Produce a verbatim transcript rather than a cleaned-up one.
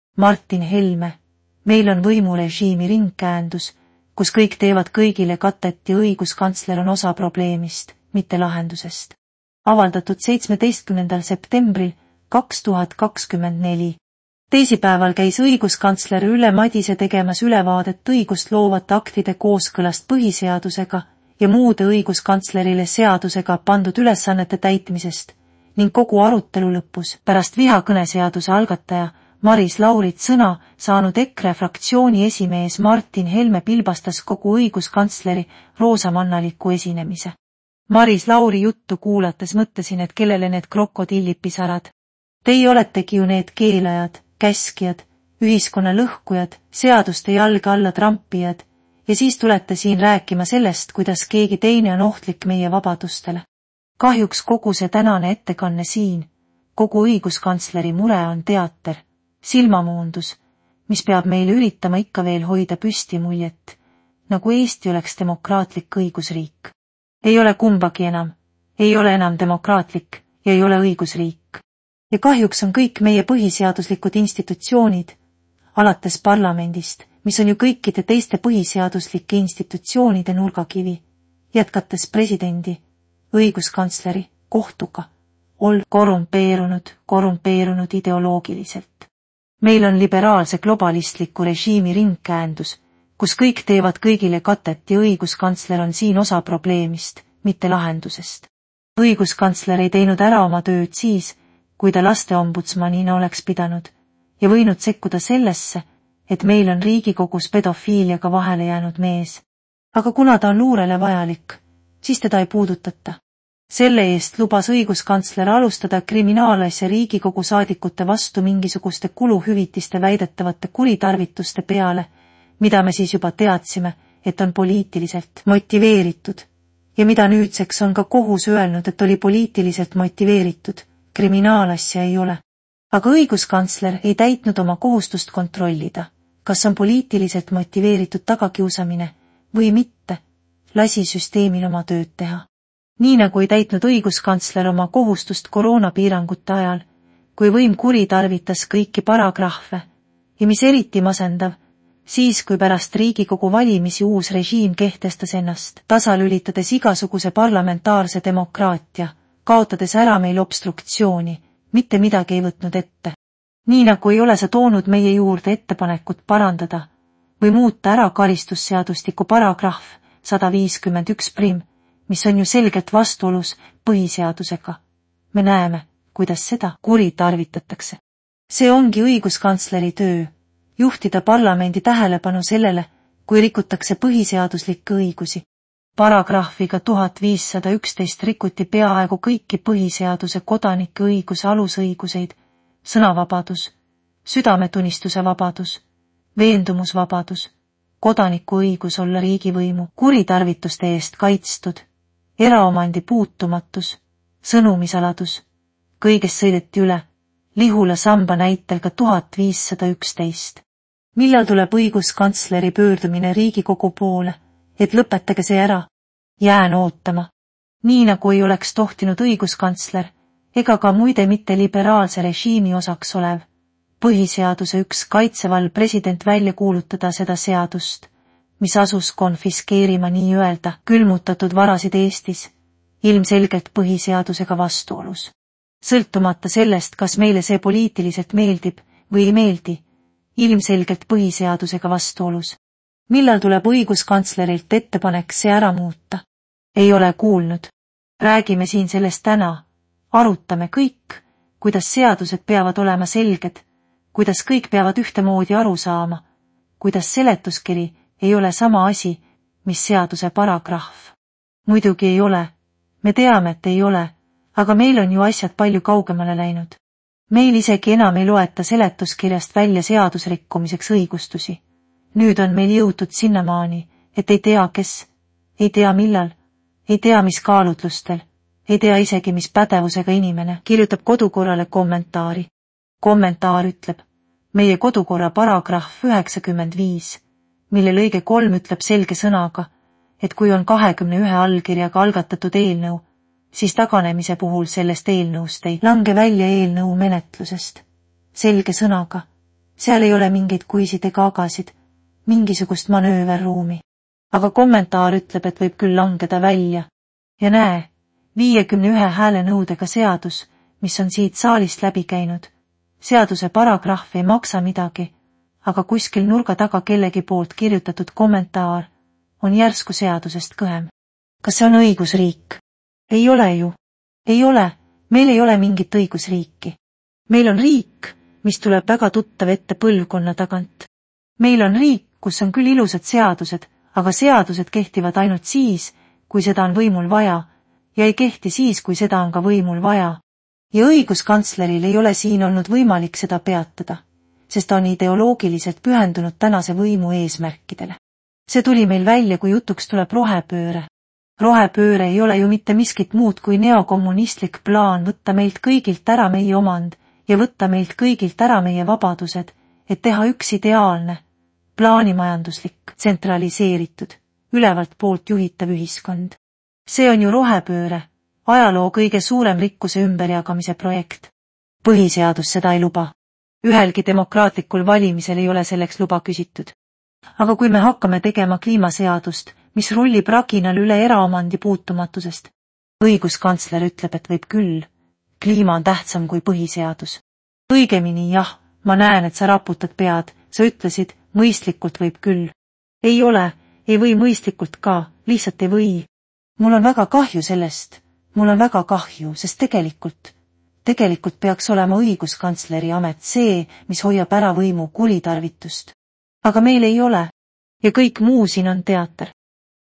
Martin Helme, meil on võimurežiimi ringkäändus, kus kõik teevad kõigile katet ja õiguskantsler on osa probleemist, mitte lahendusest. Avaldatud seitsmeteistkümnendal septembril kaks tuhat kakskümmend neli. Teisipäeval käis õiguskantsler Ülle Madise tegemas ülevaadet õigust loovate aktide kooskõlast põhiseadusega ja muude õiguskantslerile seadusega pandud ülesannete täitmisest ning kogu arutelu lõpus pärast vihakõneseaduse algataja Maris Laurit sõna saanud EKRE fraktsiooni esimees Martin Helme pilbastas kogu õiguskantsleri roosamannaliku esinemise. Maris Lauri juttu kuulates mõtlesin, et kellele need krokodillipisarad. Teie oletegi ju need keelajad, käskijad, ühiskonna lõhkujad, seaduste jalge alla trampijad ja siis tulete siin rääkima sellest, kuidas keegi teine on ohtlik meie vabadustele. Kahjuks kogu see tänane ettekanne siin, kogu õiguskantsleri mure on teater, silmamuundus, mis peab meile üritama ikka veel hoida püsti muljet, nagu Eesti oleks demokraatlik õigusriik. Ei ole kumbagi enam, ei ole enam demokraatlik ja ei ole õigusriik. Ja kahjuks on kõik meie põhiseaduslikud institutsioonid, alates parlamendist, mis on ju kõikide teiste põhiseaduslike institutsioonide nurgakivi, jätkates presidendi, õiguskantsleri, kohtuga, ol korrumpeerunud, korrumpeerunud ideoloogiliselt. Meil on liberaalse globalistliku režiimi ringkäändus, kus kõik teevad kõigile katet ja õiguskantsler on siin osa probleemist, mitte lahendusest. Õiguskantsler ei teinud ära oma tööd siis, kui ta lasteombudsmanina oleks pidanud ja võinud sekkuda sellesse, et meil on Riigikogus pedofiiliaga vahele jäänud mees. Aga kuna ta on luurele vajalik, siis teda ei puudutata. Selle eest lubas õiguskantsler alustada kriminaalasja Riigikogu saadikute vastu mingisuguste kuluhüvitiste väidetavate kuritarvituste peale, mida me siis juba teadsime, et on poliitiliselt motiveeritud ja mida nüüdseks on ka kohus öelnud, et oli poliitiliselt motiveeritud. Kriminaalasja ei ole. Aga õiguskantsler ei täitnud oma kohustust kontrollida, kas on poliitiliselt motiveeritud tagakiusamine või mitte, lasi süsteemil oma tööd teha. Nii nagu ei täitnud õiguskantsler oma kohustust koroonapiirangute ajal, kui võim kuritarvitas kõiki paragrahve ja mis eriti masendav, siis kui pärast Riigikogu valimisi uus režiim kehtestas ennast, tasalülitades igasuguse parlamentaarse demokraatia, kaotades ära meil obstruktsiooni, mitte midagi ei võtnud ette. Nii nagu ei ole sa toonud meie juurde ettepanekut parandada või muuta ära karistusseadustiku paragrahv sada viiskümmend üks prim, mis on ju selgelt vastuolus põhiseadusega. Me näeme, kuidas seda kuritarvitatakse. See ongi õiguskantsleri töö, juhtida parlamendi tähelepanu sellele, kui rikutakse põhiseaduslikke õigusi. Paragrahviga tuhat viissada üksteist rikuti peaaegu kõiki põhiseaduse kodanike õiguse alusõiguseid, sõnavabadus, südametunnistuse vabadus, veendumusvabadus, kodaniku õigus olla riigivõimu kuritarvituste eest kaitstud, eraomandi puutumatus, sõnumisaladus, kõigest sõideti üle, Lihula samba näitel ka tuhat viissada üksteist. Millal tuleb õiguskantsleri pöördumine Riigikogu poole, et lõpetage see ära? Jään ootama. Nii nagu ei oleks tohtinud õiguskantsler, ega ka muide mitte liberaalse režiimi osaks olev, põhiseaduse üks kaitseval president välja kuulutada seda seadust, mis asus konfiskeerima nii-öelda külmutatud varasid Eestis, ilmselgelt põhiseadusega vastuolus. Sõltumata sellest, kas meile see poliitiliselt meeldib või ei meeldi, ilmselgelt põhiseadusega vastuolus. Millal tuleb õiguskantslerilt ettepanek see ära muuta? Ei ole kuulnud. Räägime siin sellest täna. Arutame kõik, kuidas seadused peavad olema selged, kuidas kõik peavad ühtemoodi aru saama, kuidas seletuskiri ei ole sama asi, mis seaduse paragrahv. Muidugi ei ole. Me teame, et ei ole, aga meil on ju asjad palju kaugemale läinud. Meil isegi enam ei loeta seletuskirjast välja seadusrikkumiseks õigustusi. Nüüd on meil jõutud sinnamaani, et ei tea kes, ei tea millal, ei tea mis kaalutlustel, ei tea isegi mis pädevusega inimene kirjutab kodukorrale kommentaari. Kommentaar ütleb, meie kodukorra paragrahv üheksakümmend viis, mille lõige kolm ütleb selge sõnaga, et kui on kahekümne ühe allkirjaga algatatud eelnõu, siis taganemise puhul sellest eelnõust ei lange välja eelnõu menetlusest. Selge sõnaga, seal ei ole mingeid kuisid ega agasid, mingisugust manööverruumi. Aga kommentaar ütleb, et võib küll langeda välja. Ja näe, viiekümne ühe hääle nõudega seadus, mis on siit saalist läbi käinud. Seaduse paragrahv ei maksa midagi, aga kuskil nurga taga kellegi poolt kirjutatud kommentaar on järsku seadusest kõhem. Kas see on õigusriik? Ei ole ju. Ei ole, meil ei ole mingit õigusriiki. Meil on riik, mis tuleb väga tuttav ette põlvkonna tagant. Meil on riik, kus on küll ilusad seadused, aga seadused kehtivad ainult siis, kui seda on võimul vaja, ja ei kehti siis, kui seda on ka võimul vaja. Ja õiguskantsleril ei ole siin olnud võimalik seda peatada, sest ta on ideoloogiliselt pühendunud tänase võimu eesmärkidele. See tuli meil välja, kui jutuks tuleb rohepööre. Rohepööre ei ole ju mitte miskit muud kui neokommunistlik plaan võtta meilt kõigilt ära meie omand ja võtta meilt kõigilt ära meie vabadused, et teha üks ideaalne, plaanimajanduslik, tsentraliseeritud, ülevalt poolt juhitav ühiskond. See on ju rohepööre, ajaloo kõige suurem rikkuse ümberjagamise projekt. Põhiseadus seda ei luba. Ühelgi demokraatlikul valimisel ei ole selleks luba küsitud. Aga kui me hakkame tegema kliimaseadust, mis rullib raginal üle eraomandi puutumatusest, õiguskantsler ütleb, et võib küll. Kliima on tähtsam kui põhiseadus. Õigemini jah, ma näen, et sa raputad pead, sa ütlesid, mõistlikult võib küll. Ei ole, ei või mõistlikult ka, lihtsalt ei või. Mul on väga kahju sellest, mul on väga kahju, sest tegelikult, tegelikult peaks olema õiguskantsleri amet see, mis hoiab ära võimu kuritarvitust. Aga meil ei ole. Ja kõik muu siin on teater.